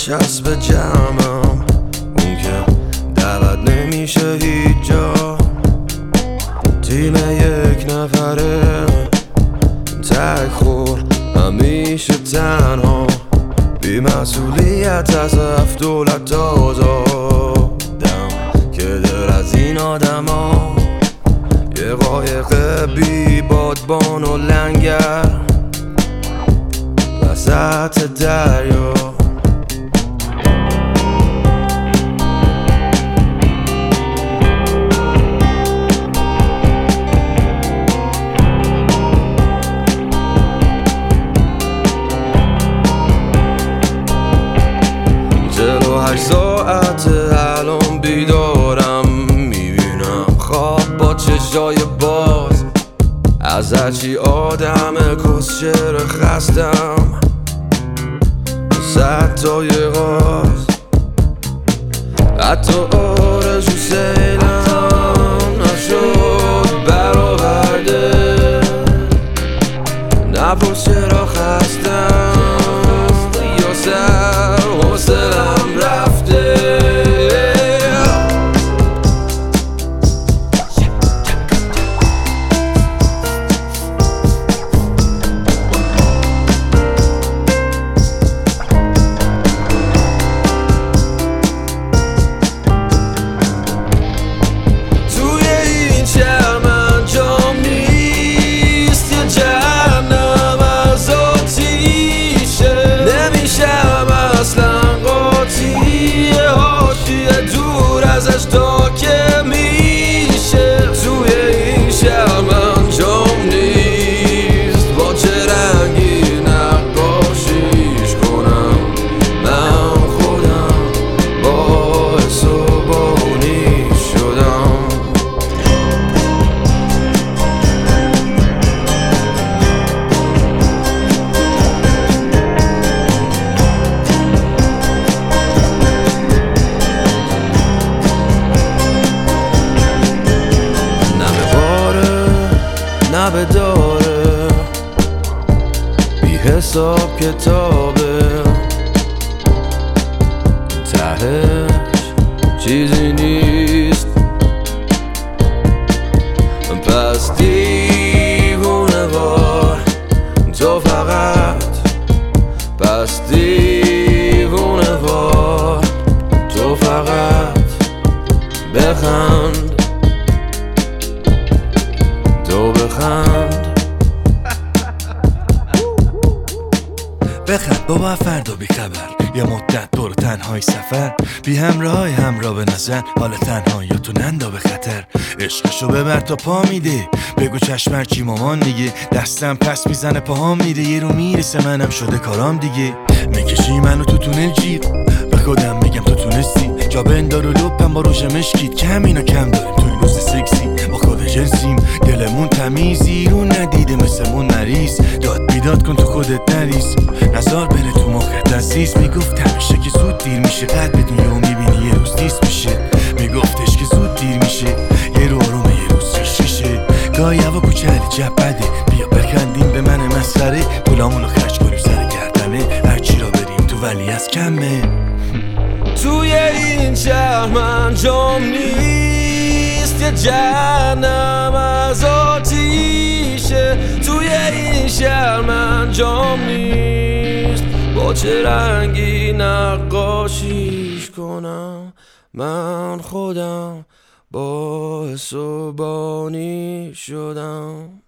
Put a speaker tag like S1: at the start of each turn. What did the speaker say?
S1: چسب جمعم، اون که دعوت نمیشه هیچ جا. تیم یک نفره تک خور، همیشه تنها، بی مسئولیت از $7 آزادم که در از این آدم ها یه قایق بی بادبان و لنگر وسط دریا. ساعت الان بیدارم، میبینم خواب با چشای باز از هرچی آدم کسچر خستم. 100 تا یه غاز حتی آرزو سیلم نشد برآورده. نپرس چرا خستم یا سر حوصله‌ام رفته. توی این شهر من جام نیست، یه جهنم از آتیشه. نمیشم اصلا قاطی، حاشیه دور ازش تا که میشه. توی این شهر من جام نیست، با چه رنگی نقاشیش کنم. من خودم باعث و بانی شدم. نبه داره بی حساب کتابه، تهش چیزی نیست. پس دیوونه وار تو فقط، پس دیوونه وار تو فقط بخند، تو بخند.
S2: بخند بابا فردا بی خبر، یه مدت دور تنهای سفر، بی همراه همراه به نظر، حال تنهایی تو نندا به خطر. عشقشو ببر تا پا میده، بگو چشمر چی مامان دیگه. دستم پس میزنه پاهام میره، یه رو میرسه منم شده کارام دیگه. میکشی منو تو تونل جیر، به خودم میگم تو تونستی. جا بندار و لپم با روش مشکید که همینا کم داریم تو این روز سکسی. با خود جنسیم دلمون تمیزی، رو ندیده مثلمون مریض. داد بیداد کن تو خودت نریز، نزار بره تو مخت عزیز. میگفت همیشه که زود دیر میشه، قد بدون یهو میبینی یه روز نیست میشه. میگفتش که زود دیر میشه، یه رو آرومه یه روز ریش میشه. گاهی هوا کوچه جب بده، بیا بخندیم به من مسخره. پولامونو خرج کنیم سر گردنه، هرچی را بریم تو ولی از کمه.
S1: توی این شهر من جام نیست، یه جهنم از آتیشه. توی این شهر من جام نیست، با چه رنگی نقاشیش کنم. من خودم باعث و بانی شدم.